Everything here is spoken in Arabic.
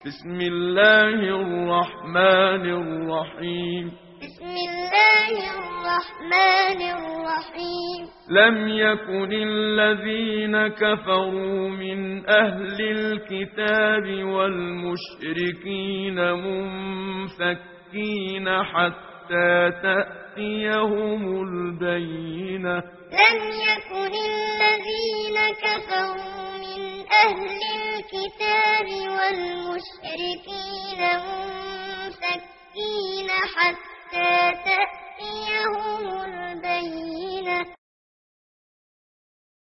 بسم الله الرحمن الرحيم. بسم الله الرحمن الرحيم. لم يكن الذين كفروا من أهل الكتاب والمشركين منفكين حتى تأتيهم البينة. لم يكن الذين كفروا من أهل الكتاب والمشركين منفكين حتى تأتيهم